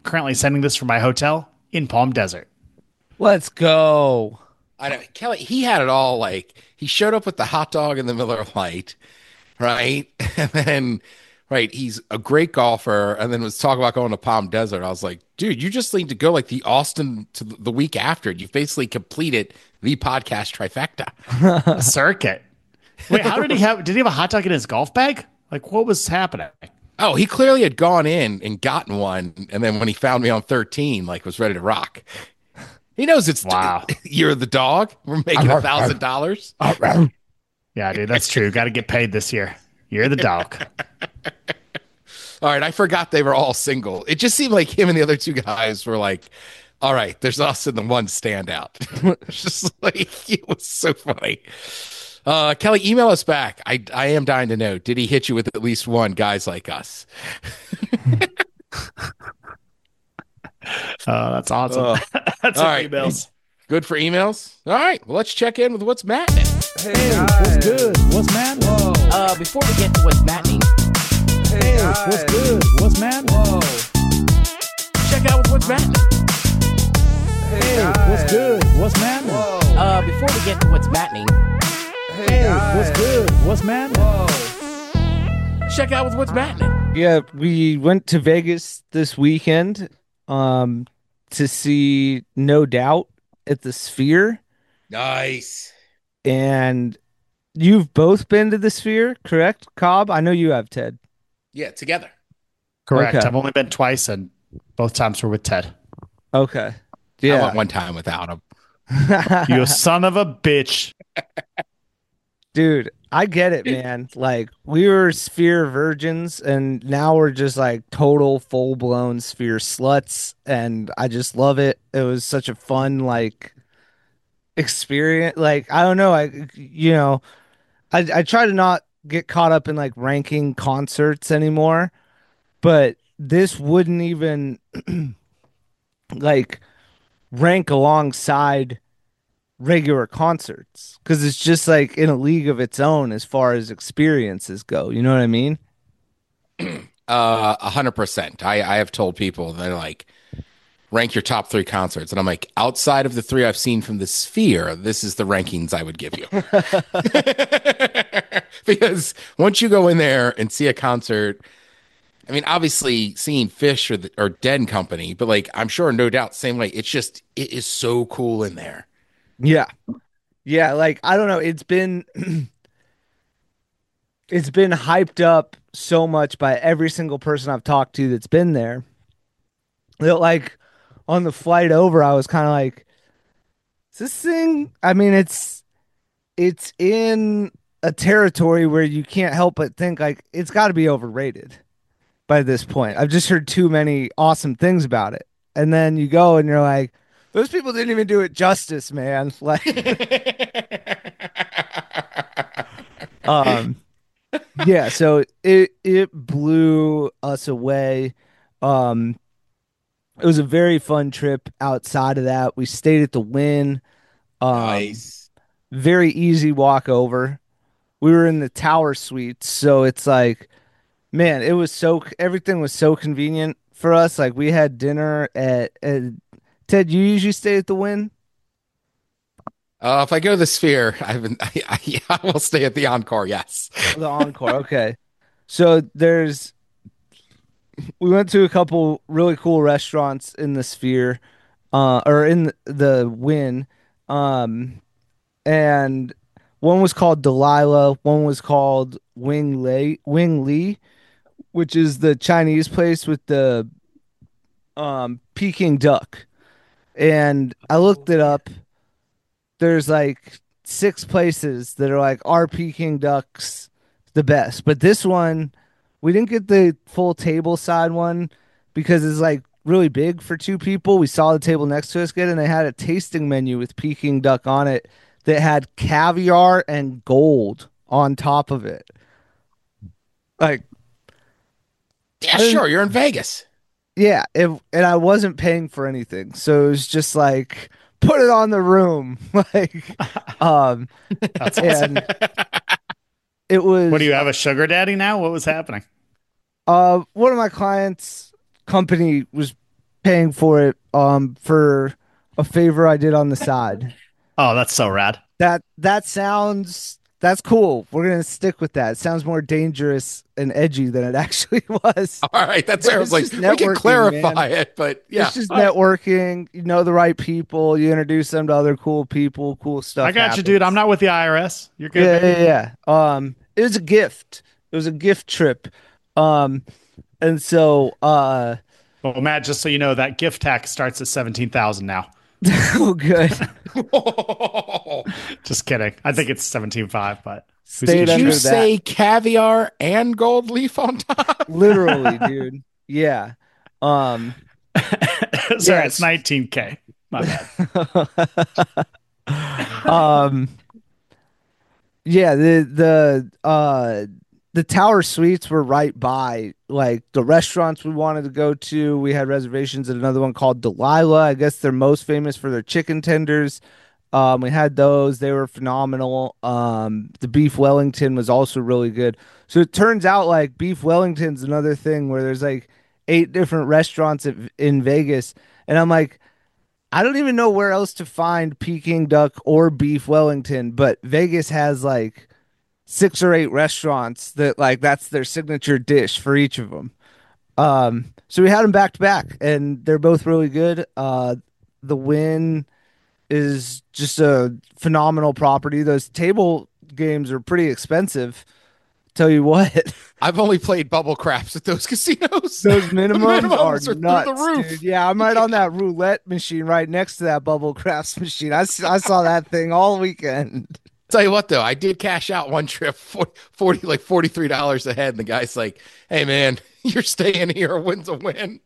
currently sending this from my hotel in Palm Desert. Let's go. I know Kelly. He had it all. Like he showed up with the hot dog and the Miller Lite, right? And then, right, he's a great golfer, and then was talking about going to Palm Desert. I was like, dude, you just need to go like the Austin to the week after. You've basically completed the podcast trifecta. A circuit. Wait, how did he have? Did he have a hot dog in his golf bag? Like, what was happening? Oh, he clearly had gone in and gotten one, and then when he found me on 13, like was ready to rock. He knows it's Wow. You're the dog. We're making $1,000. Yeah, dude, that's true. Got to get paid this year. You're the dog. All right, I forgot they were all single. It just seemed like him and the other two guys were like, all right, there's us and the one standout. It's just like, it was so funny. Kelly, email us back. I am dying to know, did he hit you with at least one guys like us? That's awesome. That's all some right. emails. Good for emails? All right, well, let's check in with what's mattening. Hey, what's good? What's maddening? Before we get to what's mattening, Hey, what's good? What's maddening? Check out with what's mattening. Hey, what's good? What's maddening? before we get to what's mattening, Hey, what's good? What's maddening? Check out with what's mattening. Yeah, we went to Vegas this weekend to see No Doubt at the Sphere. Nice. And you've both been to the Sphere, correct, Cobb? I know you have, Ted. Yeah, together. Correct. Okay. I've only been twice, and both times were with Ted. Okay. I Yeah. went one time without him. You son of a bitch. Dude, I get it, man. Like, we were Sphere virgins, and now we're just like total full blown Sphere sluts, and I just love it. It was such a fun, like, experience. Like, I don't know. I try to not get caught up in like ranking concerts anymore, but this wouldn't even like rank alongside regular concerts because it's just like in a league of its own as far as experiences go. You know what I mean? 100%. I have told people, they're like, rank your top 3 concerts, and I'm like, outside of the 3 I've seen from the Sphere, this is the rankings I would give you. Because once you go in there and see a concert, I mean, obviously seeing Fish or Dead and Company, but like, I'm sure No Doubt same way. It's just, it is so cool in there. Yeah. Yeah, like I don't know, it's been it's been hyped up so much by every single person I've talked to that's been there. That like on the flight over, I was kind of like, is this thing? I mean, it's in a territory where you can't help but think like it's got to be overrated by this point. I've just heard too many awesome things about it. And then you go and you're like, those people didn't even do it justice, man. Like, yeah, so it blew us away. It was a very fun trip outside of that. We stayed at the Wynn. Nice. Very easy walk over. We were in the Tower Suites, so it's like, man, it was everything was so convenient for us. Like we had dinner at Ted, you usually stay at the Wynn? If I go to the Sphere, I will stay at the Encore. Yes. The Encore, okay. So we went to a couple really cool restaurants in the Sphere, or in the Wynn, and one was called Delilah, one was called Wing Lee, which is the Chinese place with the Peking duck. And I looked it up. There's like 6 places that are like our Peking ducks the best, but this one we didn't get the full table side one because it's like really big for 2 people. We saw the table next to us get, and they had a tasting menu with Peking duck on it that had caviar and gold on top of it. Like, Yeah, sure. You're in Vegas. yeah, and I wasn't paying for anything, so it was just like put it on the room, like, That's awesome. and it was. What do you have, a sugar daddy now? What was happening? One of my clients' company was paying for it for a favor I did on the side. Oh, that's so rad. That's cool. We're gonna stick with that. It sounds more dangerous and edgy than it actually was. All right, that's But where I it's was like, just we can networking, clarify man. it, but yeah. It's just networking. You know the right people. You introduce them to other cool people. Cool I stuff got you, dude. I'm happens. not with the IRS. You're good, Yeah, baby. yeah, yeah. It was a gift. It was a gift trip. Um, and so, Well, Matt, just so you know, that gift tax starts at 17,000 now. oh, good. Just kidding. I think it's 17.5, but who's Stayed Did keeping you under track? that. say caviar and gold leaf on top? Literally, dude. Yeah. Um, Sorry, it's yes. 19K. My bad. um, yeah, the Tower Suites were right by like the restaurants we wanted to go to. We had reservations at another one called Delilah. I guess they're most famous for their chicken tenders. We had those. They were phenomenal. The beef Wellington was also really good. So it turns out like beef Wellington's another thing where there's like 8 different restaurants in Vegas, and I'm like, I don't even know where else to find Peking duck or beef Wellington, but Vegas has like 6 or 8 restaurants that like that's their signature dish for each of them. So we had them back to back, and they're both really good. The Win is just a phenomenal property. Those table games are pretty expensive. Tell you what, I've only played bubble craps at those casinos. those The minimums are minimums are through the nuts, roof. dude. Yeah, I'm right on that roulette machine right next to that bubble crafts machine. I saw that thing all weekend. Tell you what, though, I did cash out one trip, 40 like $43 a head. And the guy's like, hey, man, you're staying here. A win's a win.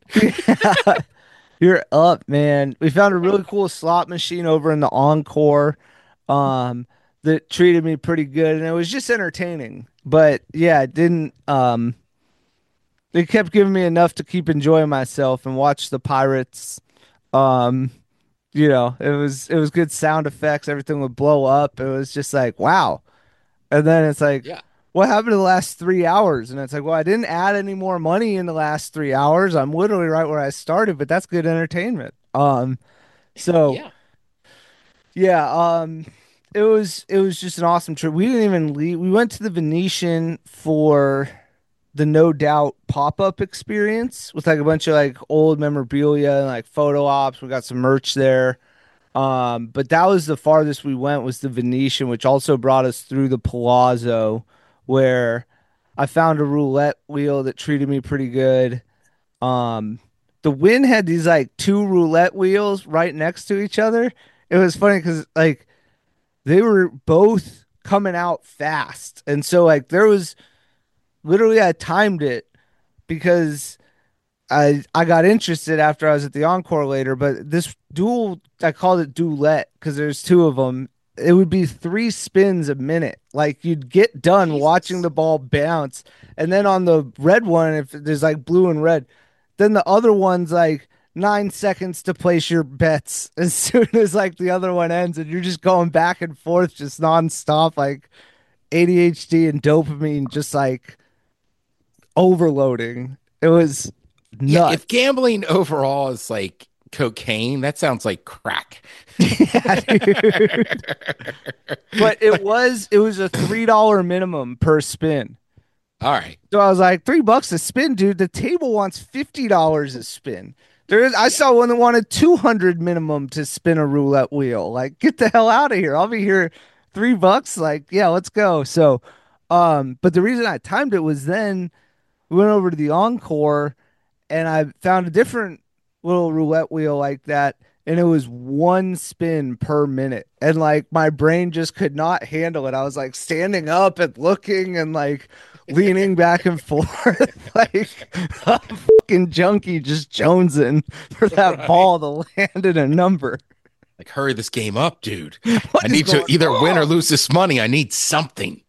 You're up, man. We found a really cool slot machine over in the Encore, um, that treated me pretty good, and it was just entertaining. But yeah, it didn't. It kept giving me enough to keep enjoying myself and watch the Pirates. Um, it was good sound effects. Everything would blow up. It was just like wow. And then it's like, Yeah. what happened to the last 3 hours? And it's like, well, I didn't add any more money in the last 3 hours. I'm literally right where I started, but that's good entertainment. So Yeah. yeah, it was just an awesome trip. We didn't even leave. We went to the Venetian for the No Doubt pop-up experience with like a bunch of like old memorabilia and like photo ops. We got some merch there. But that was the farthest we went was the Venetian, which also brought us through the Palazzo, where I found a roulette wheel that treated me pretty good. Um, the Wynn had these like 2 roulette wheels right next to each other. It was funny because like they were both coming out fast, and so like there was literally I timed it because I got interested after I was at the Encore later, but this dual I called it duet because there's 2 of them. It would be 3 spins a minute. Like you'd get done watching Jesus. the ball bounce, and then on the red one, if there's like blue and red, then the other one's like 9 seconds to place your bets as soon as like the other one ends, and you're just going back and forth just nonstop, like ADHD and dopamine, just like overloading. It was Yeah. If nuts. gambling overall is like cocaine, that sounds like crack. Yeah, dude. But it was a $3 minimum per spin. All right. So I was like, $3 a spin, dude. The table wants $50 a spin. I saw one that wanted 200 minimum to spin a roulette wheel. Like, get the hell out of here. I'll be here $3. Like, yeah, let's go. So, but the reason I timed it was then we went over to the Encore and I found a different little roulette wheel like that, and it was 1 spin per minute. And like my brain just could not handle it. I was like standing up and looking and like leaning back and forth like a fucking junkie just jonesing for that ball to land in a number. Like, hurry this game up, dude. What I is need to going either win or on? lose this money. I need something.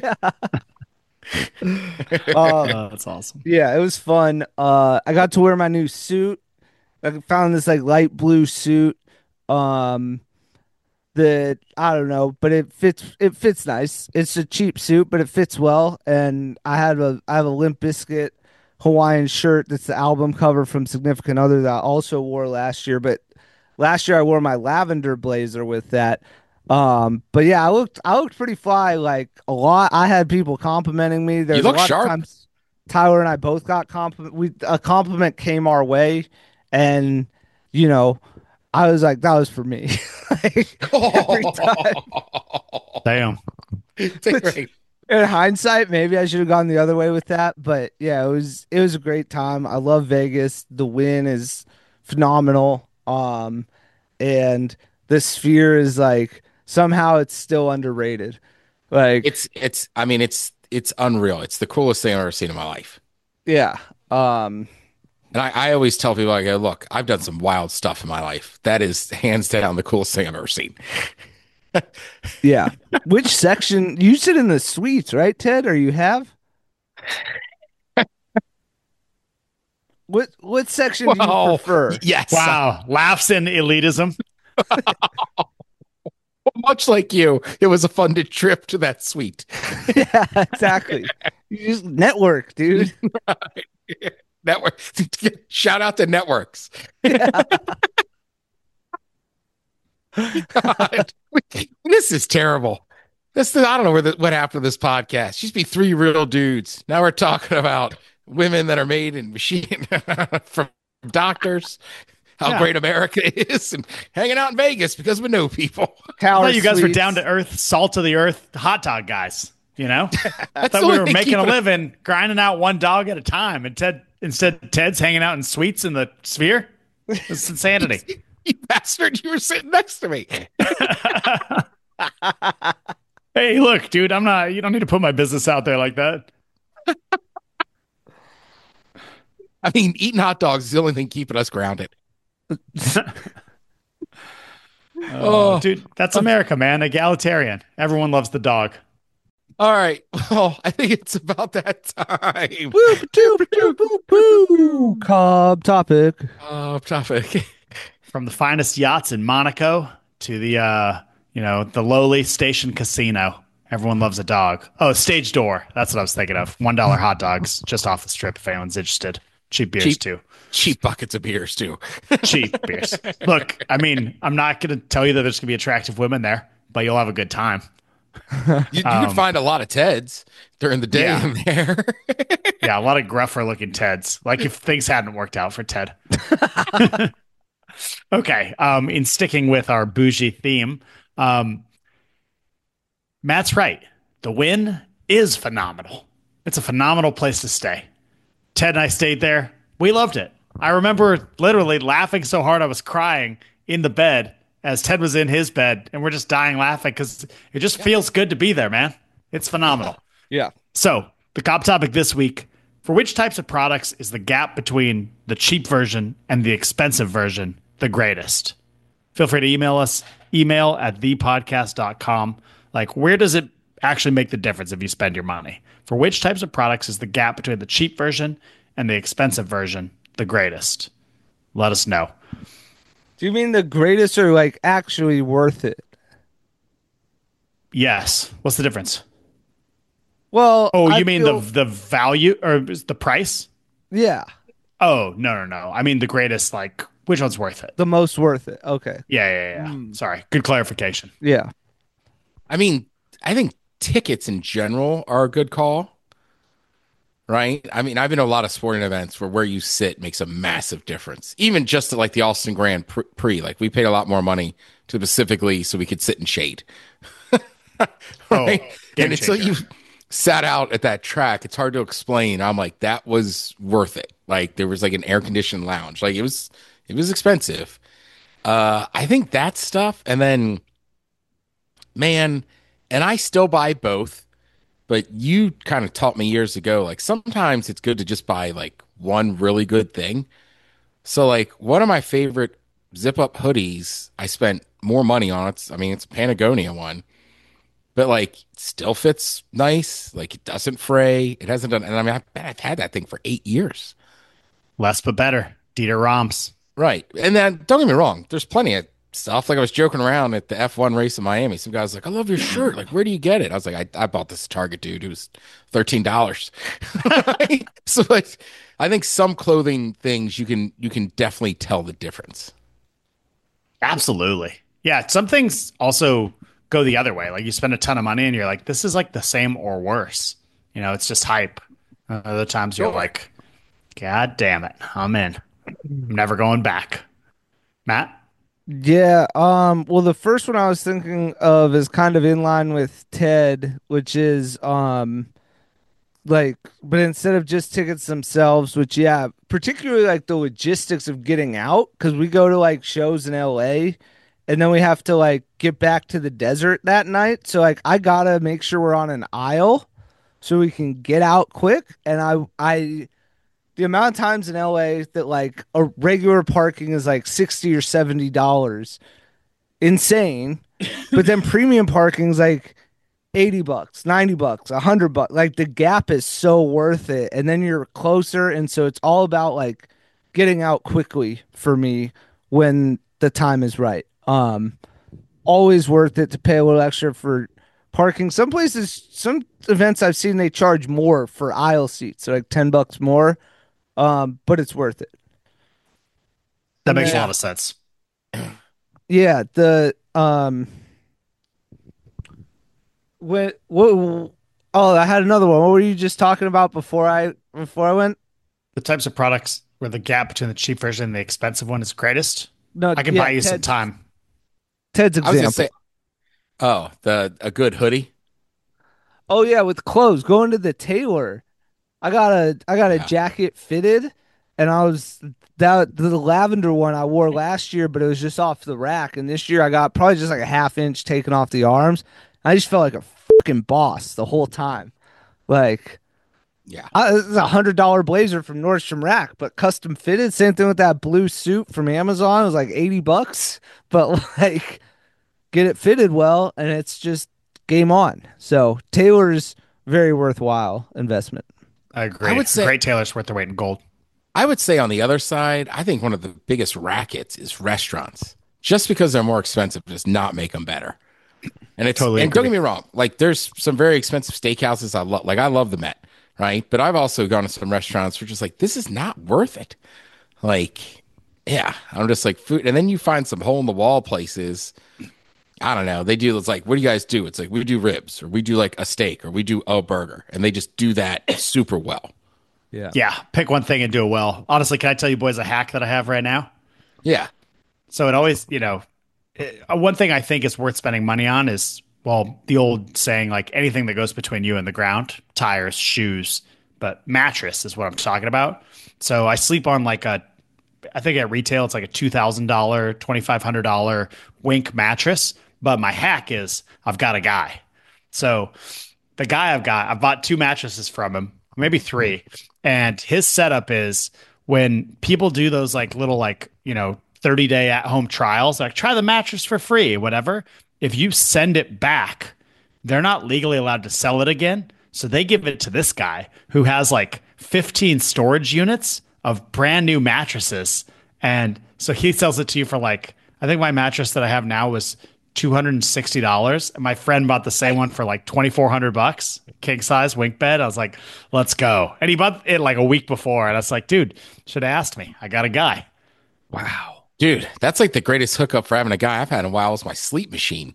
That's awesome. Yeah, it was fun. I got to wear my new suit. I found this like light blue suit. Um, that I don't know, but it fits nice. It's a cheap suit, but it fits well. And I have a Limp Bizkit Hawaiian shirt that's the album cover from Significant Other that I also wore last year. But last year I wore my lavender blazer with that. But yeah, I looked pretty fly. Like a lot, I had people complimenting me. You There's a look lot of sharp. times Tyler and I both got a compliment came our way, and you know, I was like, that was for me. Like, every time. Damn. It's great. In hindsight, maybe I should have gone the other way with that. But yeah, it was a great time. I love Vegas. The win is phenomenal. And the Sphere is like somehow it's still underrated. Like, I mean, it's unreal. It's the coolest thing I've ever seen in my life. yeah. Um, And I always tell people, I go, look, I've done some wild stuff in my life. That is hands down the coolest thing I've ever seen. yeah. Which section you sit in the suites, right, Ted? Or you have? What section do you Well, prefer? yes. Wow. Laughs in elitism. Much like you, it was a funded trip to that suite. Yeah, exactly. You just network, dude. Network. Shout out to networks. God. This is terrible. I don't know what happened to this podcast. Used to be three real dudes. Now we're talking about women that are made in machine from doctors. How Yeah. great America is, and hanging out in Vegas because we know people. I Tower thought you guys were suites. down to earth, salt of the earth hot dog guys. You know, I That's thought the we way were they making keep a it- living, grinding out one dog at a time. And Ted's hanging out in suites in the Sphere. It's insanity. You bastard! You were sitting next to me. Hey, look, dude, I'm not. You don't need to put my business out there like that. I mean, eating hot dogs is the only thing keeping us grounded. Oh. Dude, that's America, man. Egalitarian. Everyone loves the dog. All right. Well, I think it's about that time. Cobb topic. Topic. From the finest yachts in Monaco to the the lowly station casino. Everyone loves a dog. Oh, Stage Door. That's what I was thinking of. $1 hot dogs just off the strip if anyone's interested. Cheap beers too. Cheap buckets of beers too. Cheap beers. Look, I mean, I'm not going to tell you that there's going to be attractive women there, but you'll have a good time. You can find a lot of Teds during the day Yeah. in there. Yeah, a lot of gruffer looking Teds. Like if things hadn't worked out for Ted. Okay. In sticking with our bougie theme, Matt's right. The Wynn is phenomenal. It's a phenomenal place to stay. Ted and I stayed there. We loved it. I remember literally laughing so hard I was crying in the bed as Ted was in his bed, and we're just dying laughing because it just feels good to be there, man. It's phenomenal. Yeah. So, the cop topic this week: for which types of products is the gap between the cheap version and the expensive version the greatest? Feel free to email us, email at thepodcast.com. Like, where does it actually make the difference if you spend your money? For which types of products is the gap between the cheap version and the expensive version the greatest? Let us know. Do you mean the greatest or like actually worth it? Yes. What's the difference? Well, Oh, I you mean feel- the value or the price? yeah, Oh, no. I mean the greatest, like, which one's worth it? the most worth it. Okay. Yeah. Sorry. Good clarification. Yeah. I mean, I think tickets in general are a good call. Right? I mean, I've been to a lot of sporting events where you sit makes a massive difference. Even just to like the Austin Grand Prix, like we paid a lot more money to specifically so we could sit in shade. Right? game And until changer. you sat out at that track, it's hard to explain. I'm like, that was worth it. Like there was like an air conditioned lounge. Like it was expensive. I think that stuff, and then man, and I still buy both. But you kind of taught me years ago, like sometimes it's good to just buy like one really good thing. So like one of my favorite zip up hoodies, I spent more money on it. I mean, it's a Patagonia one, but like it still fits nice. Like it doesn't fray. It hasn't done. And I mean, I bet I've had that thing for 8 years. Less but better. Dieter Rams. Right. And then don't get me wrong. There's plenty of stuff. Like I was joking around at the F1 race in Miami. Some guy's like, I love your shirt. Like, where do you get it? I was like, I bought this at Target, dude. It was $13. So like, I think some clothing things you can definitely tell the difference. Absolutely. Yeah. Some things also go the other way. Like you spend a ton of money and you're like, this is like the same or worse. You know, it's just hype. Other times you're Sure. like, God damn it. I'm in. I'm never going back. Matt? Yeah, well the first one I was thinking of is kind of in line with Ted, which is like but instead of just tickets themselves, which yeah, particularly like the logistics of getting out because we go to like shows in LA and then we have to like get back to the desert that night. So like I gotta make sure we're on an aisle so we can get out quick. And I the amount of times in LA that like a regular parking is like $60 or $70, insane. But then premium parking is like $80, $90, $100. Like the gap is so worth it. And then you're closer. And so it's all about like getting out quickly for me when the time is right. Always worth it to pay a little extra for parking. Some places, some events I've seen, they charge more for aisle seats, so like $10 more. But it's worth it. That And makes a then- lot of sense. Yeah, the what oh, I had another one. What were you just talking about before I went? The types of products where the gap between the cheap version and the expensive one is greatest. No, I can yeah, buy you some time. Ted's I was example. gonna say, oh, a good hoodie. Oh yeah, with clothes, going to the tailor. I got a Yeah. jacket fitted, and I was that the lavender one I wore last year, but it was just off the rack. And this year I got probably just like a half inch taken off the arms. I just felt like a fucking boss the whole time. Like Yeah. this is $100 blazer from Nordstrom Rack, but custom fitted. Same thing with that blue suit from Amazon. It was like $80, but like get it fitted well, and it's just game on. So Taylor's very worthwhile investment. I agree. I would say- Great tailor's worth their weight in gold. I would say on the other side, I think one of the biggest rackets is restaurants. Just because they're more expensive does not make them better. And it's Totally and don't agree. get me wrong, like there's some very expensive steakhouses I love. Like I love the Met, right? But I've also gone to some restaurants where just like this is not worth it. Like, yeah, I'm just like food. And then you find some hole in the wall places. I don't know. They do. It's like, what do you guys do? It's like we do ribs, or we do like a steak, or we do a burger, and they just do that super well. Yeah. Pick one thing and do it well. Honestly, can I tell you boys a hack that I have right now? Yeah, So it always, one thing I think is worth spending money on is, well, the old saying, like anything that goes between you and the ground, tires, shoes, but mattress is what I'm talking about. So I sleep on I think at retail, it's like a $2,000, $2,500 Wink mattress. But my hack is I've got a guy. So the guy I've bought two mattresses from him, maybe three. And his setup is when people do those like little 30-day at home trials, like try the mattress for free, whatever. If you send it back, they're not legally allowed to sell it again. So they give it to this guy who has like 15 storage units of brand new mattresses. And so he sells it to you for like, I think my mattress that I have now was $260. And my friend bought the same one for like $2,400, king size Wink bed. I was like, let's go. And he bought it like a week before. And I was like, dude, should have asked me. I got a guy. Wow. dude, that's like the greatest hookup for having a guy I've had in a while is my sleep machine.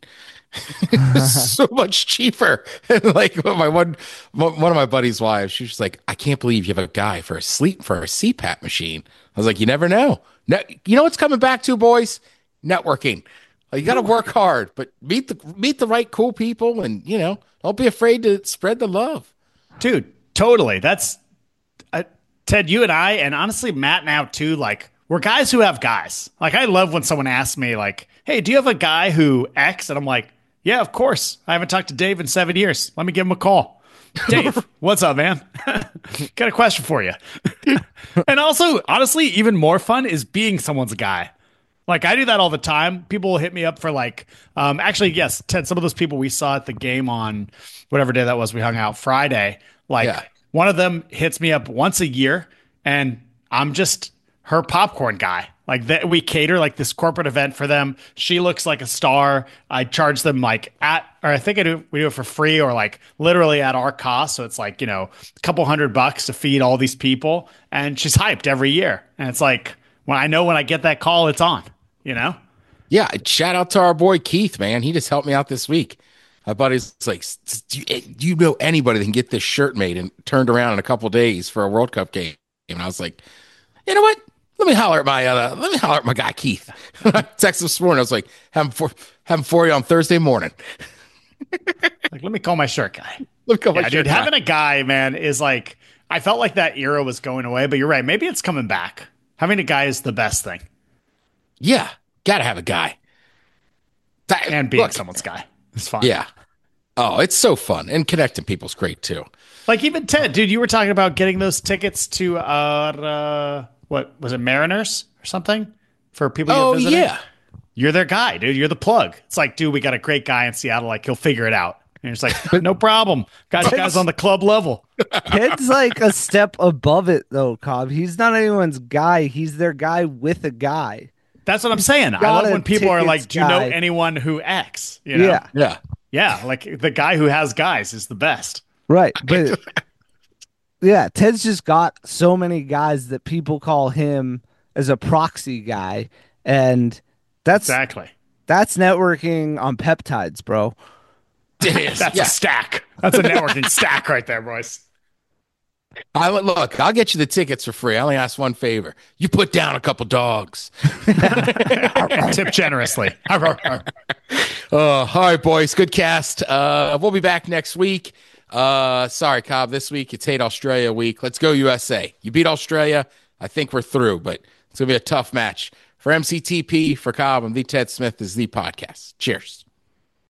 So much cheaper. And like one of my buddy's wives, she was just like, I can't believe you have a guy for a CPAP machine. I was like, you never know. You know what's coming back to, boys? Networking. Like, you got to work hard, but meet the right cool people, and don't be afraid to spread the love. Dude, totally. That's Ted, you and I, and honestly Matt now too, like we're guys who have guys. Like I love when someone asks me like, hey, do you have a guy who X? And I'm like, yeah, of course. I haven't talked to Dave in 7 years. Let me give him a call. Dave, what's up, man? Got a question for you. And also, honestly, even more fun is being someone's guy. Like I do that all the time. People will hit me up for like, actually, yes, Ted, some of those people we saw at the game on whatever day that was, we hung out Friday. Like Yeah. one of them hits me up once a year and I'm just her popcorn guy. Like that, we cater like this corporate event for them. She looks like a star. I charge them like or I think we do it for free or like literally at our cost. So it's like, a couple $100 to feed all these people. And she's hyped every year. And it's like, when I get that call, it's on, Yeah, shout out to our boy Keith, man. He just helped me out this week. My buddy's like, do you know anybody that can get this shirt made and turned around in a couple days for a World Cup game? And I was like, you know what? Let me holler at my guy Keith. I texted this morning. I was like, have him for you on Thursday morning. Like, let me call my shirt guy. Dude, having a guy, man, is like, I felt like that era was going away, but you're right. Maybe it's coming back. Having a guy is the best thing. Yeah, gotta have a guy. And being someone's guy. It's fun. Yeah. Oh, it's so fun. And connecting people's great too. Like even Ted, dude, you were talking about getting those tickets to what was it, Mariners or something? For people you're visiting? Yeah. You're their guy, dude. You're the plug. It's like, dude, we got a great guy in Seattle. Like, he'll figure it out. And it's like, no problem. Guys on the club level. Ted's like a step above it, though, Cobb. He's not anyone's guy. He's their guy with a guy. That's what I'm saying. I love when people are like, do you know anyone who X? Yeah. Yeah. Yeah. Like the guy who has guys is the best. Right. But yeah, Ted's just got so many guys that people call him as a proxy guy. And that's networking on peptides, bro. It is. That's a stack. That's a networking stack right there, boys. Look, I'll get you the tickets for free. I only ask one favor. You put down a couple dogs. Tip generously. All right, boys. Good cast. We'll be back next week. Sorry, Cobb. This week it's Hate Australia week. Let's go USA. You beat Australia. I think we're through, but it's going to be a tough match. For MCTP, for Cobb, I'm the Ted Smith. This is the podcast. Cheers.